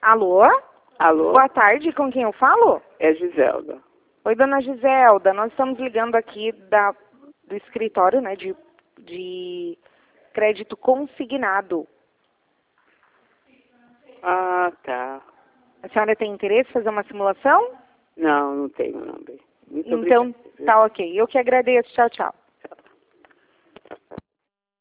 Alô? Alô? Boa tarde, com quem eu falo? É Giselda. Oi, dona Giselda, nós estamos ligando aqui do escritório, né, de crédito consignado. Ah, tá. A senhora tem interesse em fazer uma simulação? Não, não tenho, não, bem. Muito Então, obrigada. tá ok. Eu que agradeço. Tchau, tchau.